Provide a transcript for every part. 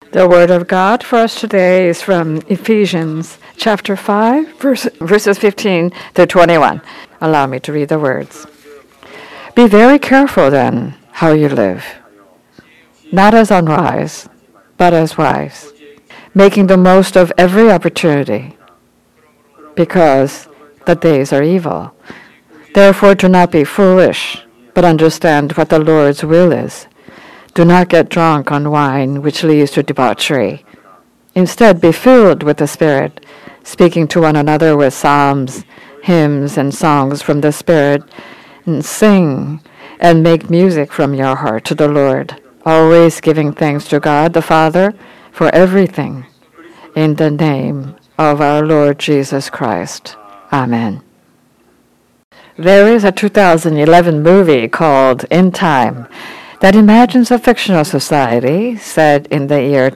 The word of God for us today is from Ephesians chapter 5, verses 15 to 21. Allow me to read the words. Be very careful then how you live, not as unwise, but as wise, making the most of every opportunity, because the days are evil. Therefore do not be foolish, but understand what the Lord's will is. Do not get drunk on wine, which leads to debauchery. Instead, be filled with the Spirit, speaking to one another with psalms, hymns, and songs from the Spirit, and sing and make music from your heart to the Lord, always giving thanks to God the Father for everything, in the name of our Lord Jesus Christ. Amen. There is a 2011 movie called In Time that imagines a fictional society set in the year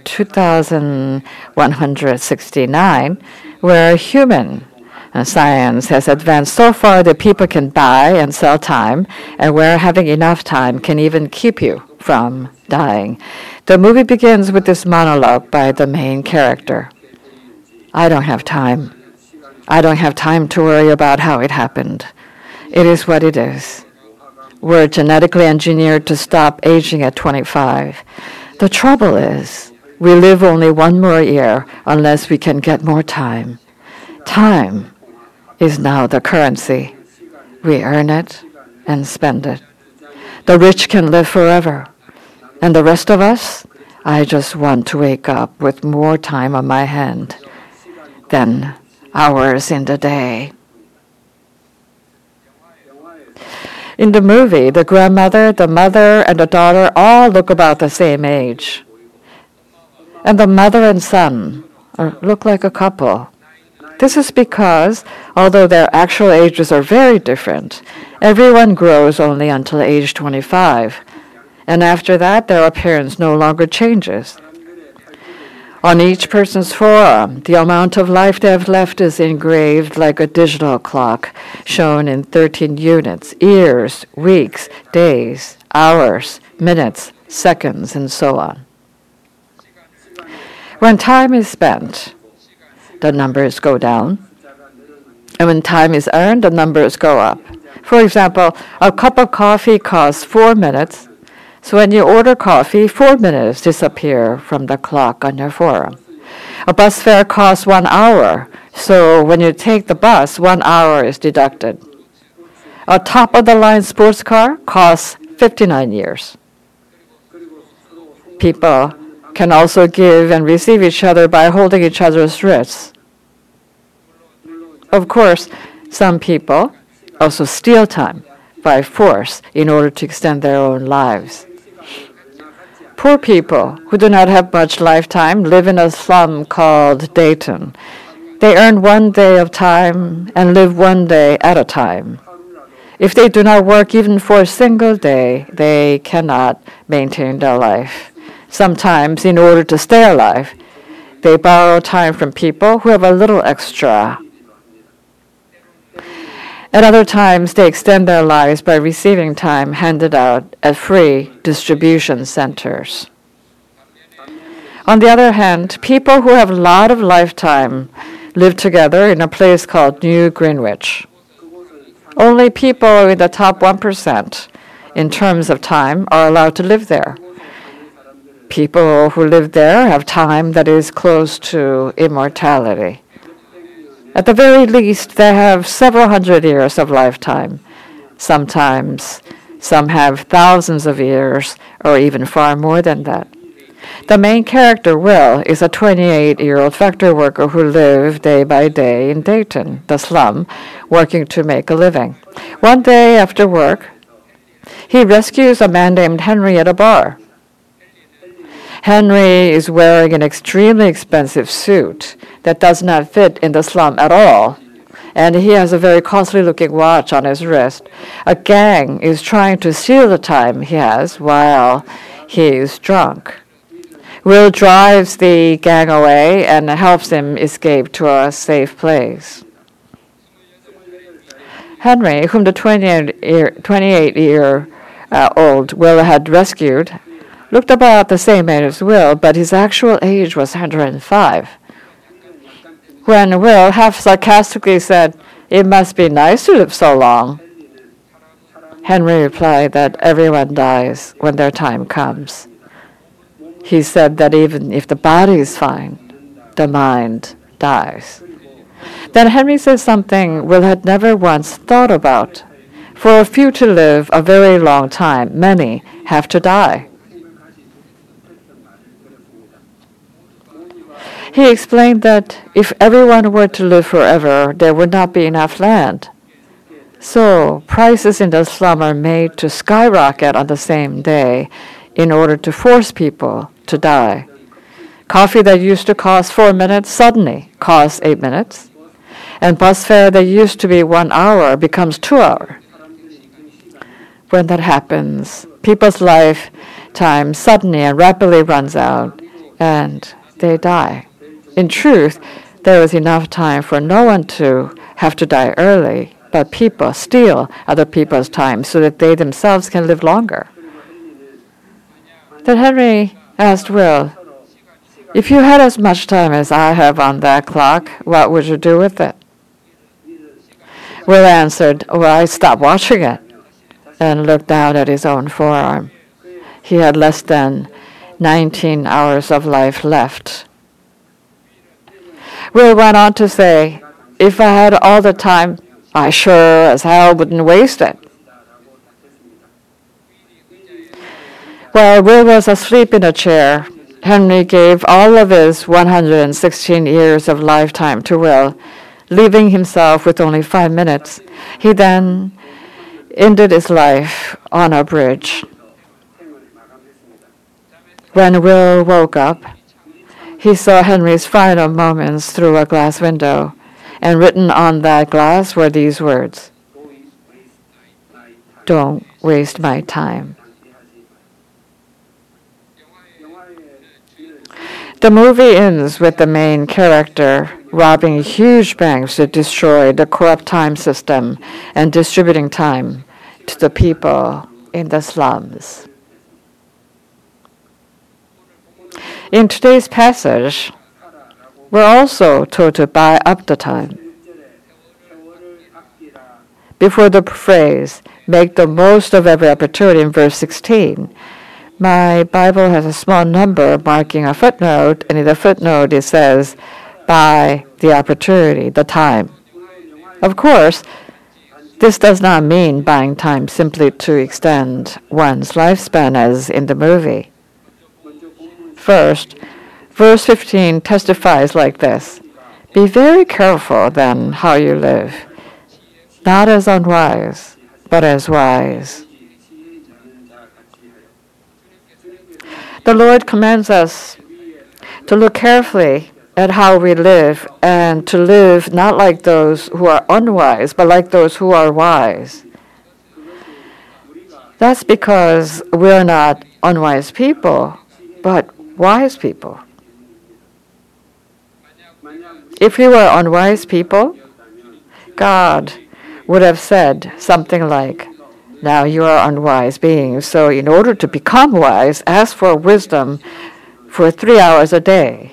2169, where human science has advanced so far that people can buy and sell time, and where having enough time can even keep you from dying. The movie begins with this monologue by the main character. I don't have time. I don't have time to worry about how it happened. It is what it is. We're genetically engineered to stop aging at 25. The trouble is, we live only one more year unless we can get more time. Time is now the currency. We earn it and spend it. The rich can live forever. And the rest of us, I just want to wake up with more time on my hand than hours in the day. In the movie, the grandmother, the mother, and the daughter all look about the same age. And the mother and son look like a couple. This is because, although their actual ages are very different, everyone grows only until age 25. And after that, their appearance no longer changes. On each person's forearm, the amount of life they have left is engraved like a digital clock, shown in 13 units, years, weeks, days, hours, minutes, seconds, and so on. When time is spent, the numbers go down. And when time is earned, the numbers go up. For example, a cup of coffee costs 4 minutes. So when you order coffee, 4 minutes disappear from the clock on your forearm. A bus fare costs 1 hour. So when you take the bus, 1 hour is deducted. A top-of-the-line sports car costs 59 years. People can also give and receive each other by holding each other's wrists. Of course, some people also steal time by force in order to extend their own lives. Poor people who do not have much lifetime live in a slum called Dayton. They earn 1 day of time and live 1 day at a time. If they do not work even for a single day, they cannot maintain their life. Sometimes, in order to stay alive, they borrow time from people who have a little extra. At other times, they extend their lives by receiving time handed out at free distribution centers. On the other hand, people who have a lot of lifetime live together in a place called New Greenwich. Only people in the top 1% in terms of time are allowed to live there. People who live there have time that is close to immortality. At the very least, they have several hundred years of lifetime. Sometimes, some have thousands of years, or even far more than that. The main character, Will, is a 28-year-old factory worker who lived day by day in Dayton, the slum, working to make a living. One day after work, he rescues a man named Henry at a bar. Henry is wearing an extremely expensive suit that does not fit in the slum at all, and he has a very costly-looking watch on his wrist. A gang is trying to steal the time he has while he is drunk. Will drives the gang away and helps him escape to a safe place. Henry, whom the 28-year-old Will had rescued, looked about the same age as Will, but his actual age was 105. When Will half sarcastically said, "It must be nice to live so long," Henry replied that everyone dies when their time comes. He said that even if the body is fine, the mind dies. Then Henry said something Will had never once thought about. For a few to live a very long time, many have to die. He explained that if everyone were to live forever, there would not be enough land. So prices in the slum are made to skyrocket on the same day in order to force people to die. Coffee that used to cost 4 minutes suddenly costs 8 minutes. And bus fare that used to be 1 hour becomes 2 hours. When that happens, people's lifetime suddenly and rapidly runs out, and they die. In truth, there was enough time for no one to have to die early, but people steal other people's time so that they themselves can live longer. Then Henry asked Will, "If you had as much time as I have on that clock, what would you do with it?" Will answered, "Well, I stopped watching it," and looked down at his own forearm. He had less than 19 hours of life left. Will went on to say, "If I had all the time, I sure as hell wouldn't waste it." While Will was asleep in a chair, Henry gave all of his 116 years of lifetime to Will, leaving himself with only 5 minutes. He then ended his life on a bridge. When Will woke up, he saw Henry's final moments through a glass window, and written on that glass were these words, "Don't waste my time." The movie ends with the main character robbing huge banks to destroy the corrupt time system and distributing time to the people in the slums. In today's passage, we're also told to buy up the time. Before the phrase, "make the most of every opportunity" in verse 16, my Bible has a small number marking a footnote, and in the footnote it says, "buy the opportunity, the time." Of course, this does not mean buying time simply to extend one's lifespan as in the movie. First, verse 15 testifies like this, "Be very careful then how you live, not as unwise, but as wise." The Lord commands us to look carefully at how we live and to live not like those who are unwise, but like those who are wise. That's because we're not unwise people, but wise people. If we were unwise people, God would have said something like, "Now you are unwise beings, so in order to become wise, ask for wisdom for 3 hours a day."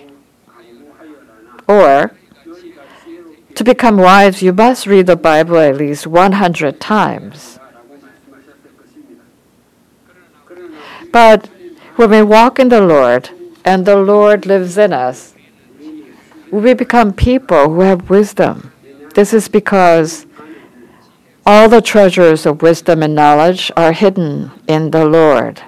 Or, "To become wise, you must read the Bible at least 100 times. But when we walk in the Lord, and the Lord lives in us, we become people who have wisdom. This is because all the treasures of wisdom and knowledge are hidden in the Lord.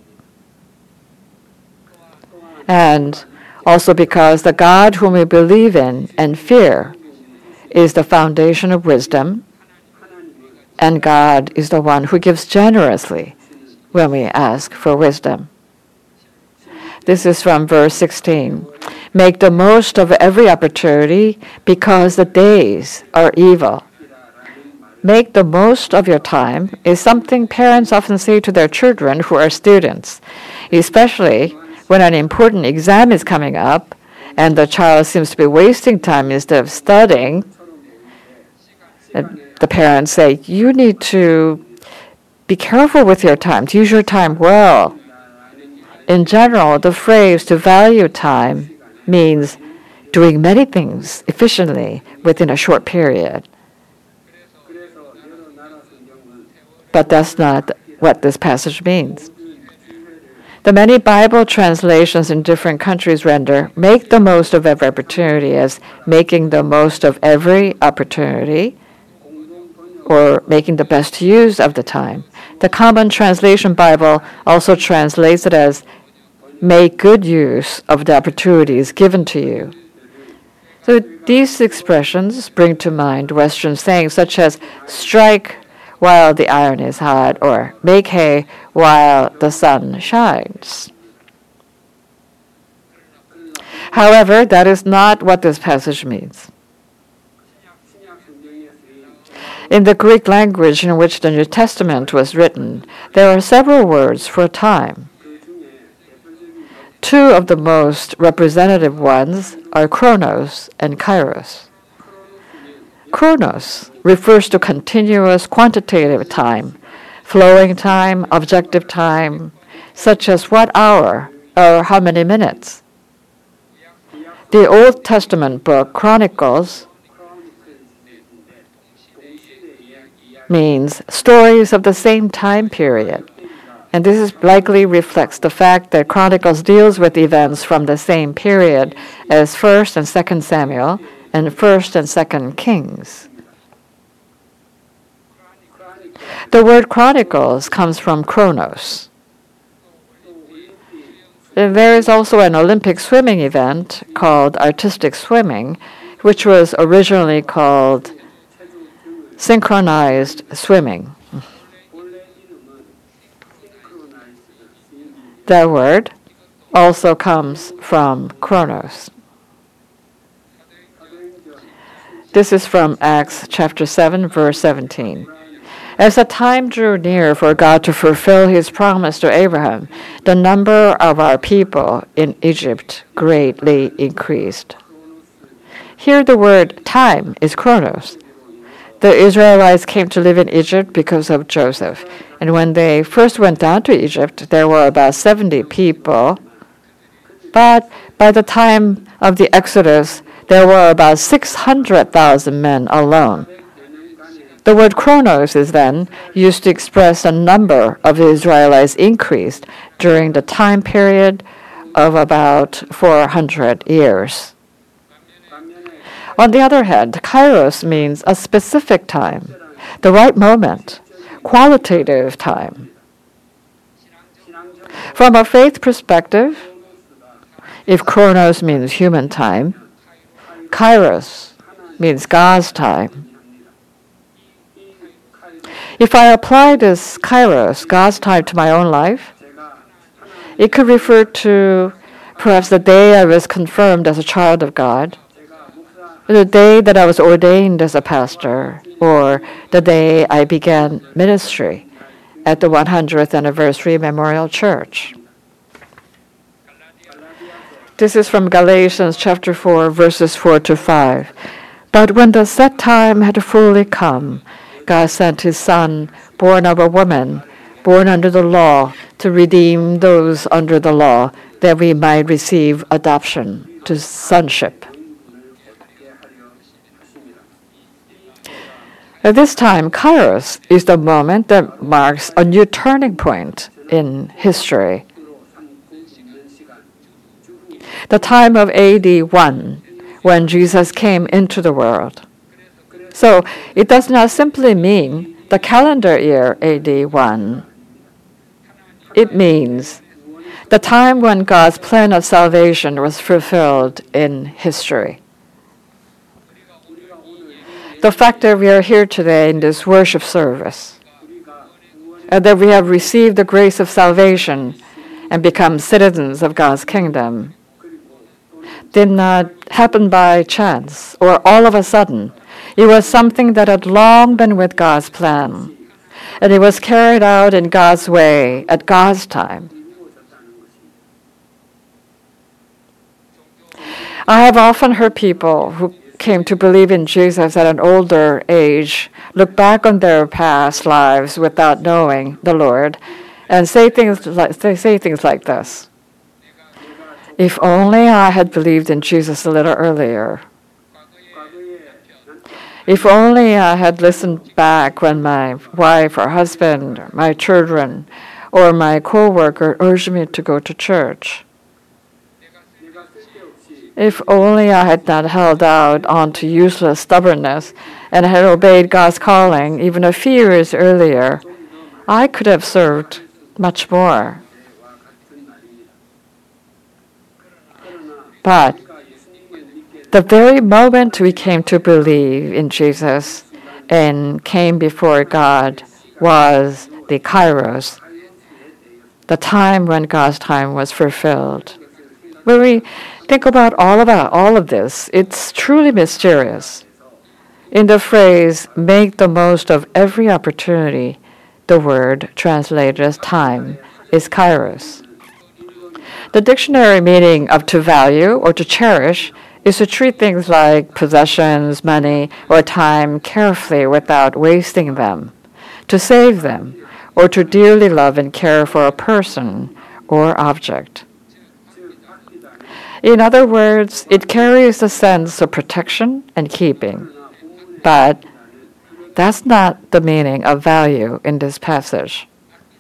And also because the God whom we believe in and fear is the foundation of wisdom, and God is the one who gives generously when we ask for wisdom. This is from verse 16. "Make the most of every opportunity because the days are evil." Make the most of your time is something parents often say to their children who are students, especially when an important exam is coming up and the child seems to be wasting time instead of studying. The parents say, "You need to be careful with your time, to use your time well." In general, the phrase to value time means doing many things efficiently within a short period. But that's not what this passage means. The many Bible translations in different countries render make the most of every opportunity as making the most of every opportunity or making the best use of the time. The Common Translation Bible also translates it as make good use of the opportunities given to you. So these expressions bring to mind Western sayings such as strike while the iron is hot or make hay while the sun shines. However, that is not what this passage means. In the Greek language in which the New Testament was written, there are several words for time. Two of the most representative ones are chronos and kairos. Chronos refers to continuous quantitative time, flowing time, objective time, such as what hour or how many minutes. The Old Testament book, Chronicles, means stories of the same time period. And this likely reflects the fact that Chronicles deals with events from the same period as 1st and 2nd Samuel and 1st and 2nd Kings. The word Chronicles comes from chronos. There is also an Olympic swimming event called artistic swimming, which was originally called synchronized swimming. That word also comes from chronos. This is from Acts chapter 7, verse 17. As the time drew near for God to fulfill his promise to Abraham, the number of our people in Egypt greatly increased. Here the word time is chronos. The Israelites came to live in Egypt because of Joseph. And when they first went down to Egypt, there were about 70 people. But by the time of the Exodus, there were about 600,000 men alone. The word chronos is then used to express a number of the Israelites increased during the time period of about 400 years. On the other hand, kairos means a specific time, the right moment, qualitative time. From a faith perspective, if chronos means human time, kairos means God's time. If I apply this kairos, God's time, to my own life, it could refer to perhaps the day I was confirmed as a child of God, the day that I was ordained as a pastor, or the day I began ministry at the 100th Anniversary Memorial Church. This is from Galatians chapter 4, verses 4 to 5. But when the set time had fully come, God sent his Son, born of a woman, born under the law, to redeem those under the law, that we might receive adoption to sonship. At this time, kairos is the moment that marks a new turning point in history. The time of AD 1, when Jesus came into the world. So it does not simply mean the calendar year AD 1. It means the time when God's plan of salvation was fulfilled in history. The fact that we are here today in this worship service, and that we have received the grace of salvation and become citizens of God's kingdom, did not happen by chance or all of a sudden. It was something that had long been with God's plan, and it was carried out in God's way at God's time. I have often heard people who came to believe in Jesus at an older age look back on their past lives without knowing the Lord and say things like this. If only I had believed in Jesus a little earlier. If only I had listened back when my wife or husband, or my children, or my co-worker urged me to go to church. If only I had not held out onto useless stubbornness and had obeyed God's calling even a few years earlier, I could have served much more. But the very moment we came to believe in Jesus and came before God was the Kairos, the time when God's time was fulfilled. When we think about all of this, it's truly mysterious. In the phrase, make the most of every opportunity, the word translated as time is kairos. The dictionary meaning of to value or to cherish is to treat things like possessions, money, or time carefully without wasting them, to save them, or to dearly love and care for a person or object. In other words, it carries a sense of protection and keeping. But that's not the meaning of value in this passage.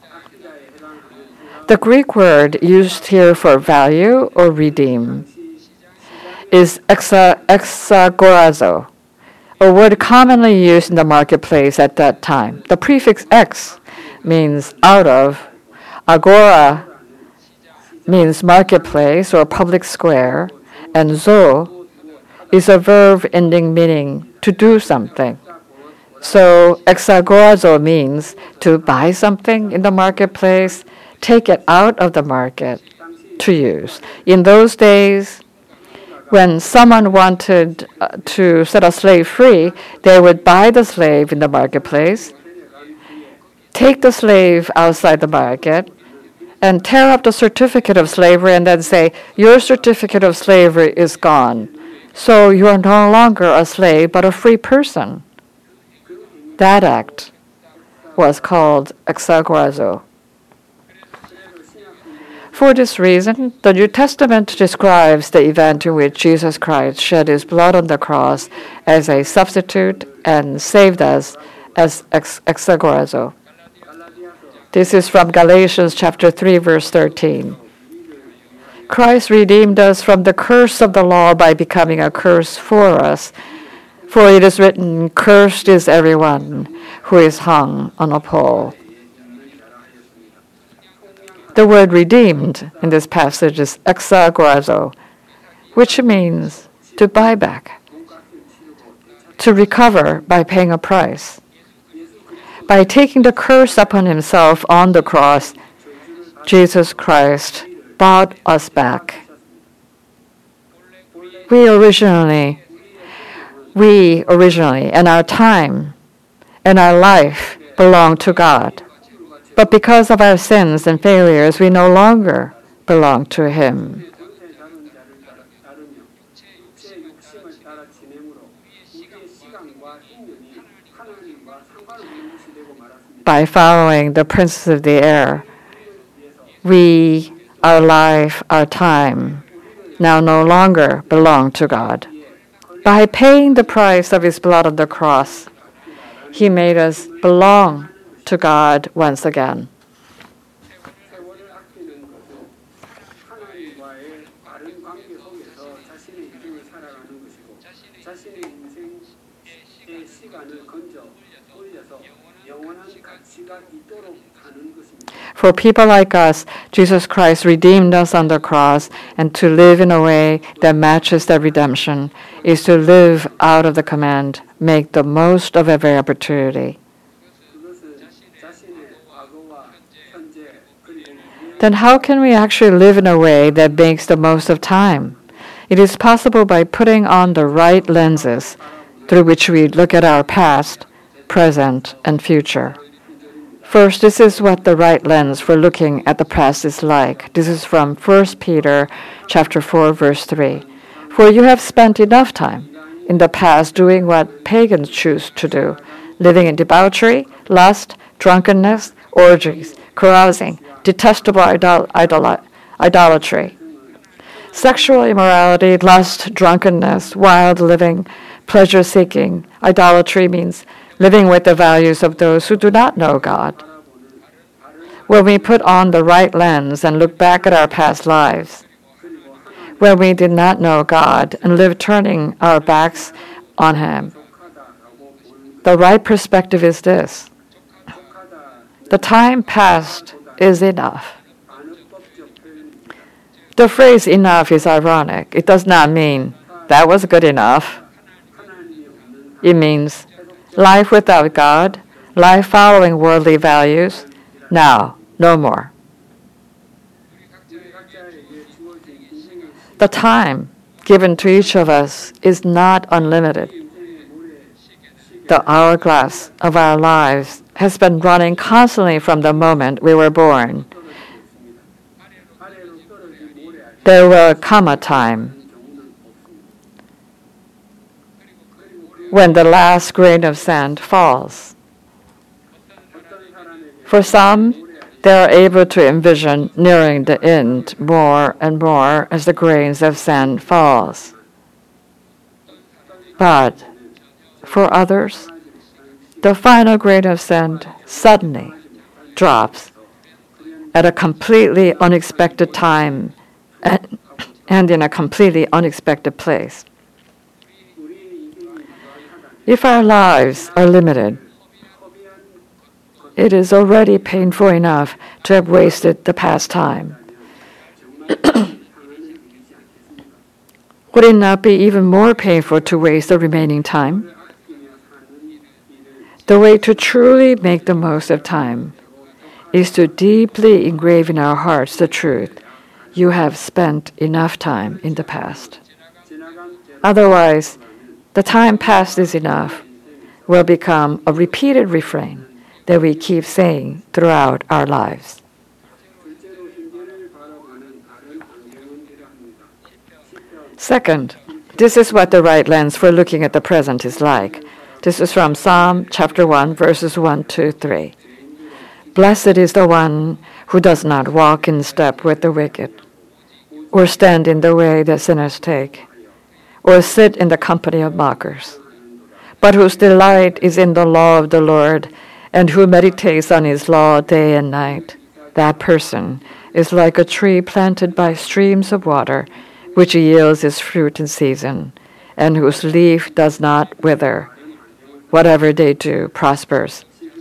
The Greek word used here for value or redeem is exagorazo, a word commonly used in the marketplace at that time. The prefix ex means out of, agora means marketplace or public square, and zo is a verb ending meaning to do something. So exagorazo means to buy something in the marketplace, take it out of the market to use. In those days, when someone wanted to set a slave free, they would buy the slave in the marketplace, take the slave outside the market, and tear up the certificate of slavery and then say, your certificate of slavery is gone. So you are no longer a slave, but a free person. That act was called exagorazo. For this reason, the New Testament describes the event in which Jesus Christ shed his blood on the cross as a substitute and saved us as exagorazo. This is from Galatians chapter 3, verse 13. Christ redeemed us from the curse of the law by becoming a curse for us. For it is written, cursed is everyone who is hung on a pole. The word redeemed in this passage is exagorazo, which means to buy back, to recover by paying a price. By taking the curse upon himself on the cross, Jesus Christ bought us back. We originally, and our time and our life belong to God. But because of our sins and failures, we no longer belong to him. By following the princes of the air, we, our life, our time, now no longer belong to God. By paying the price of his blood on the cross, he made us belong to God once again. For people like us, Jesus Christ redeemed us on the cross, and to live in a way that matches that redemption is to live out of the command, make the most of every opportunity. Then how can we actually live in a way that makes the most of time? It is possible by putting on the right lenses through which we look at our past, present, and future. First, this is what the right lens for looking at the past is like. This is from 1 Peter chapter 4, verse 3. For you have spent enough time in the past doing what pagans choose to do, living in debauchery, lust, drunkenness, orgies, carousing, detestable idolatry. Sexual immorality, lust, drunkenness, wild living, pleasure-seeking, idolatry means living with the values of those who do not know God. When we put on the right lens and look back at our past lives, when we did not know God and lived turning our backs on Him, the right perspective is this: the time past is enough. The phrase enough is ironic. It does not mean that was good enough. It means life without God, life following worldly values, now, no more. The time given to each of us is not unlimited. The hourglass of our lives has been running constantly from the moment we were born. There will come a time when the last grain of sand falls. For some, they are able to envision nearing the end more and more as the grains of sand falls. But for others, the final grain of sand suddenly drops at a completely unexpected time and in a completely unexpected place. If our lives are limited, it is already painful enough to have wasted the past time. Would it not be even more painful to waste the remaining time? The way to truly make the most of time is to deeply engrave in our hearts the truth: you have spent enough time in the past. Otherwise, the time past is enough will become a repeated refrain that we keep saying throughout our lives. Second, this is what the right lens for looking at the present is like. This is from Psalm chapter 1, verses 1 to 3. Blessed is the one who does not walk in step with the wicked, or stand in the way that sinners take, or sit in the company of mockers, but whose delight is in the law of the Lord, and who meditates on His law day and night. That person is like a tree planted by streams of water, which yields its fruit in season, and whose leaf does not wither. Whatever they do prospers.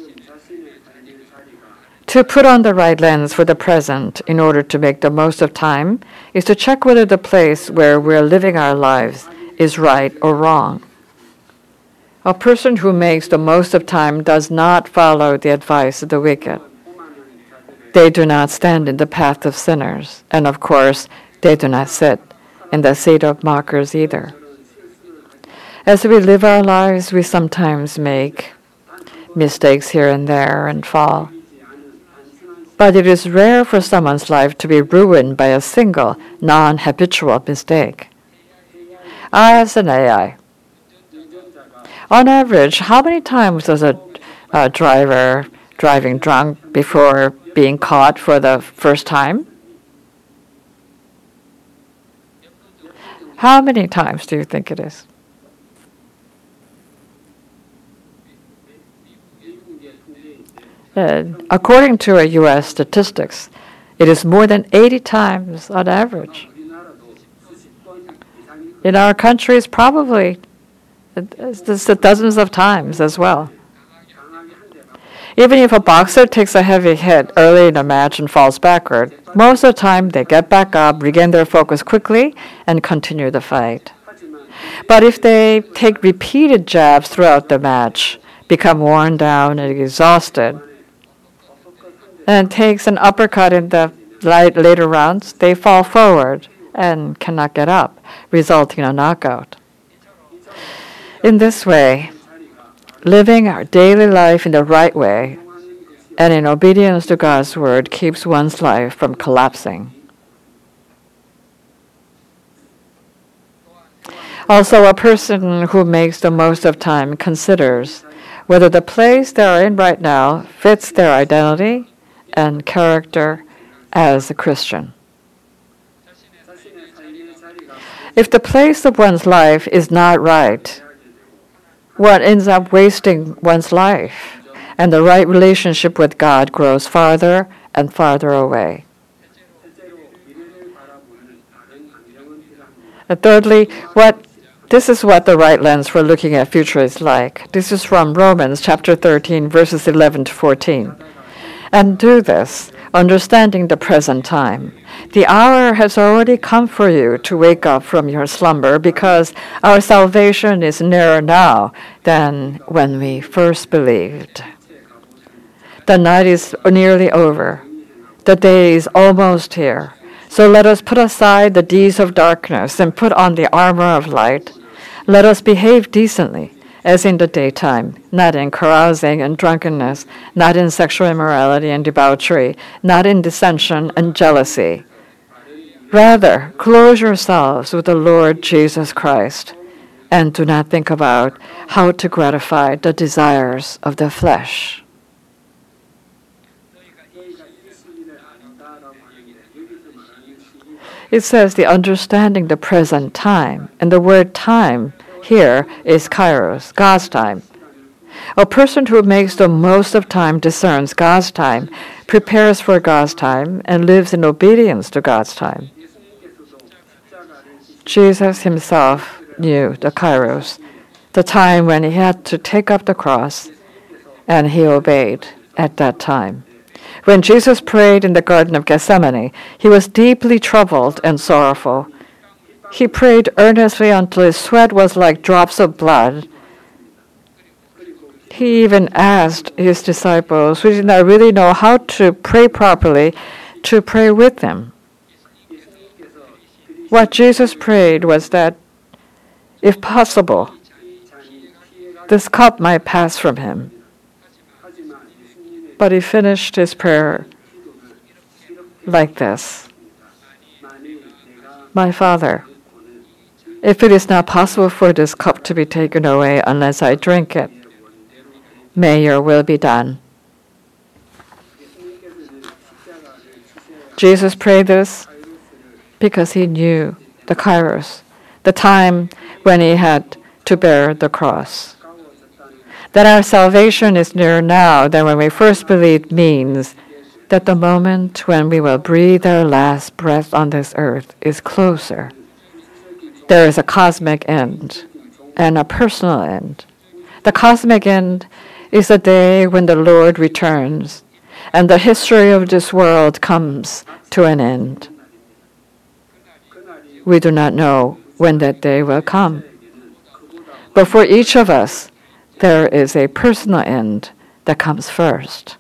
To put on the right lens for the present in order to make the most of time is to check whether the place where we're living our lives is right or wrong. A person who makes the most of time does not follow the advice of the wicked. They do not stand in the path of sinners, and of course, they do not sit in the seat of mockers either. As we live our lives, we sometimes make mistakes here and there and fall. But it is rare for someone's life to be ruined by a single non-habitual mistake. I, as an AI, on average, how many times does a driver driving drunk before being caught for the first time? How many times do you think it is? According to a U.S. statistics, it is more than 80 times on average. In our country, it's probably dozens of times as well. Even if a boxer takes a heavy hit early in a match and falls backward, most of the time they get back up, regain their focus quickly, and continue the fight. But if they take repeated jabs throughout the match, become worn down and exhausted, and takes an uppercut in the later rounds, they fall forward and cannot get up, resulting in a knockout. In this way, living our daily life in the right way and in obedience to God's word keeps one's life from collapsing. Also, a person who makes the most of time considers whether the place they are in right now fits their identity and character as a Christian. If the place of one's life is not right, one ends up wasting one's life, and the right relationship with God grows farther and farther away. And thirdly, this is what the right lens for looking at future is like. This is from Romans chapter 13, verses 11 to 14. And do this, understanding the present time. The hour has already come for you to wake up from your slumber, because our salvation is nearer now than when we first believed. The night is nearly over. The day is almost here. So let us put aside the deeds of darkness and put on the armor of light. Let us behave decently, as in the daytime, not in carousing and drunkenness, not in sexual immorality and debauchery, not in dissension and jealousy. Rather, clothe yourselves with the Lord Jesus Christ, and do not think about how to gratify the desires of the flesh. It says the understanding the present time, and the word time here is kairos, God's time. A person who makes the most of time discerns God's time, prepares for God's time, and lives in obedience to God's time. Jesus himself knew the kairos, the time when he had to take up the cross, and he obeyed at that time. When Jesus prayed in the Garden of Gethsemane, he was deeply troubled and sorrowful. He prayed earnestly until his sweat was like drops of blood. He even asked his disciples, who did not really know how to pray properly, to pray with him. What Jesus prayed was that, if possible, this cup might pass from him. But he finished his prayer like this: My Father, if it is not possible for this cup to be taken away unless I drink it, may your will be done. Jesus prayed this because he knew the kairos, the time when he had to bear the cross. That our salvation is nearer now than when we first believed means that the moment when we will breathe our last breath on this earth is closer. There is a cosmic end and a personal end. The cosmic end is the day when the Lord returns and the history of this world comes to an end. We do not know when that day will come. But for each of us, there is a personal end that comes first.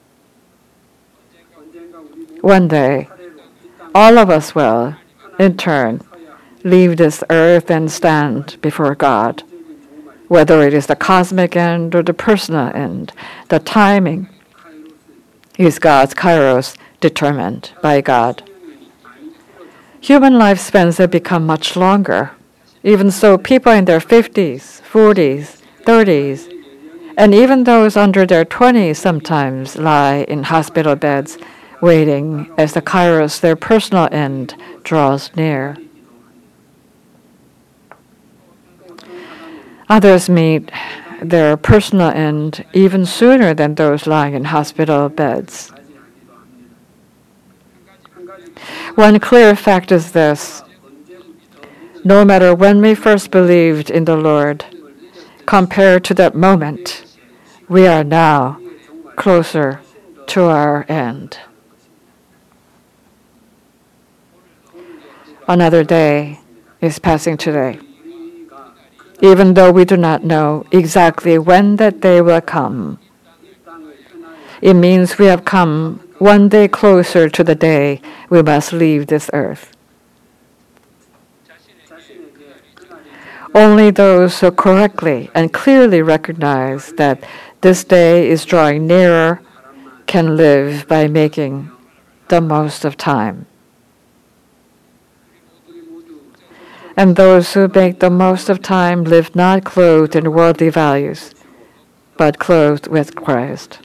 One day, all of us will, in turn, leave this earth and stand before God. Whether it is the cosmic end or the personal end, the timing is God's kairos, determined by God. Human lifespans have become much longer. Even so, people in their 50s, 40s, 30s, and even those under their 20s sometimes lie in hospital beds waiting as the kairos, their personal end, draws near. Others meet their personal end even sooner than those lying in hospital beds. One clear fact is this: no matter when we first believed in the Lord, compared to that moment, we are now closer to our end. Another day is passing today. Even though we do not know exactly when that day will come, it means we have come one day closer to the day we must leave this earth. Only those who correctly and clearly recognize that this day is drawing nearer can live by making the most of time. And those who make the most of time live not clothed in worldly values, but clothed with Christ.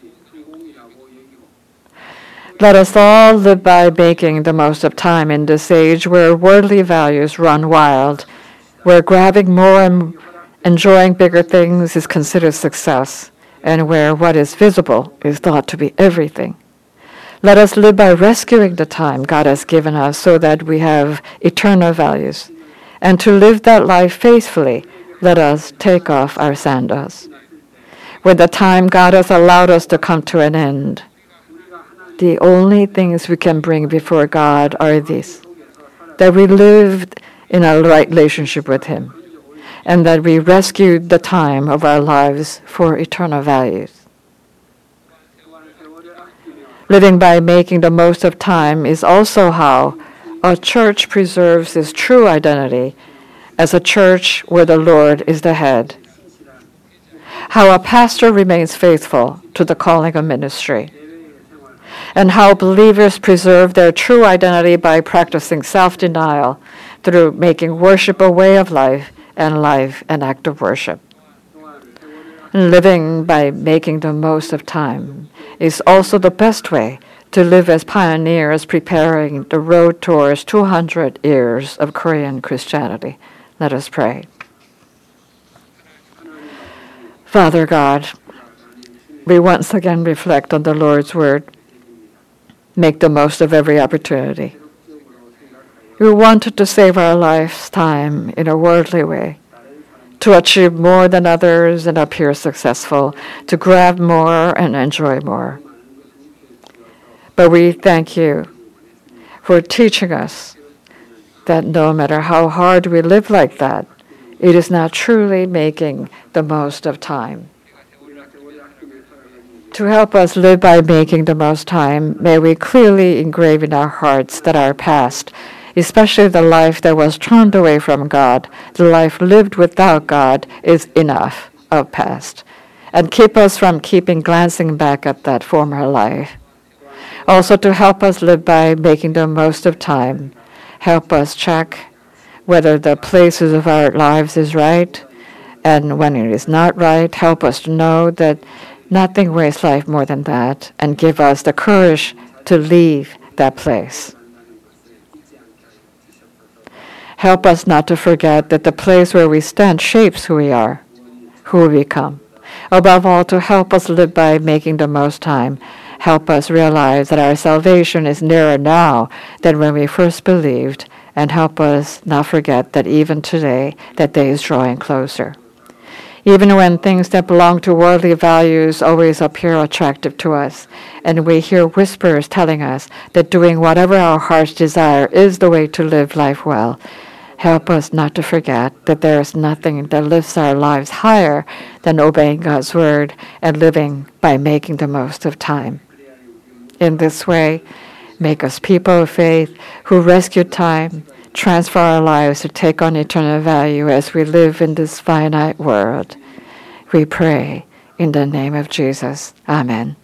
Let us all live by making the most of time in this age where worldly values run wild where grabbing more and enjoying bigger things is considered success, and where what is visible is thought to be everything. Let us live by rescuing the time God has given us so that we have eternal values. And to live that life faithfully, let us take off our sandals. When the time God has allowed us to come to an end, the only things we can bring before God are these: that we lived in a right relationship with Him, and that we rescued the time of our lives for eternal values. Living by making the most of time is also how a church preserves its true identity as a church where the Lord is the head. How a pastor remains faithful to the calling of ministry. And how believers preserve their true identity by practicing self-denial through making worship a way of life and life an act of worship. Living by making the most of time is also the best way to live as pioneers preparing the road towards 200 years of Korean Christianity. Let us pray. Father God, we once again reflect on the Lord's word. Make the most of every opportunity. We wanted to save our lifetime in a worldly way, to achieve more than others and appear successful, to grab more and enjoy more. But we thank you for teaching us that no matter how hard we live like that, it is not truly making the most of time. To help us live by making the most time, may we clearly engrave in our hearts that our past, especially the life that was turned away from God, the life lived without God, is enough of past, and keep us from glancing back at that former life. Also to help us live by making the most of time, help us check whether the places of our lives is right, and when it is not right, help us to know that nothing wastes life more than that, and give us the courage to leave that place. Help us not to forget that the place where we stand shapes who we are, who we become. Above all, to help us live by making the most time, help us realize that our salvation is nearer now than when we first believed, and help us not forget that even today, that day is drawing closer. Even when things that belong to worldly values always appear attractive to us, and we hear whispers telling us that doing whatever our hearts desire is the way to live life well, help us not to forget that there is nothing that lifts our lives higher than obeying God's word and living by making the most of time. In this way, make us people of faith who rescue time, transfer our lives to take on eternal value as we live in this finite world. We pray in the name of Jesus. Amen.